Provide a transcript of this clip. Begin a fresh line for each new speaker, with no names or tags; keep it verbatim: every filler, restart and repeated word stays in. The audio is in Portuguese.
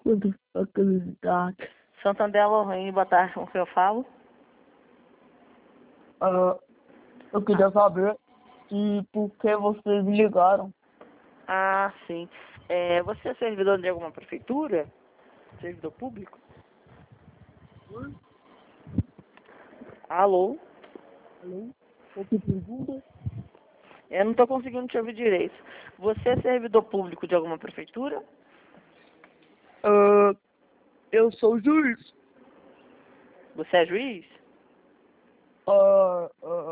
What the fuck is that?
Santander Lorraine, boa tarde, com o que eu falo?
Ah, eu queria saber se por que vocês me ligaram.
Ah, sim. É, você é servidor de alguma prefeitura? Servidor público? Alô?
Alô? Qual que pergunta?
Eu não estou conseguindo te ouvir direito. Você é servidor público de alguma prefeitura?
Ah, eu sou juiz.
Você é juiz?
Ah, ah,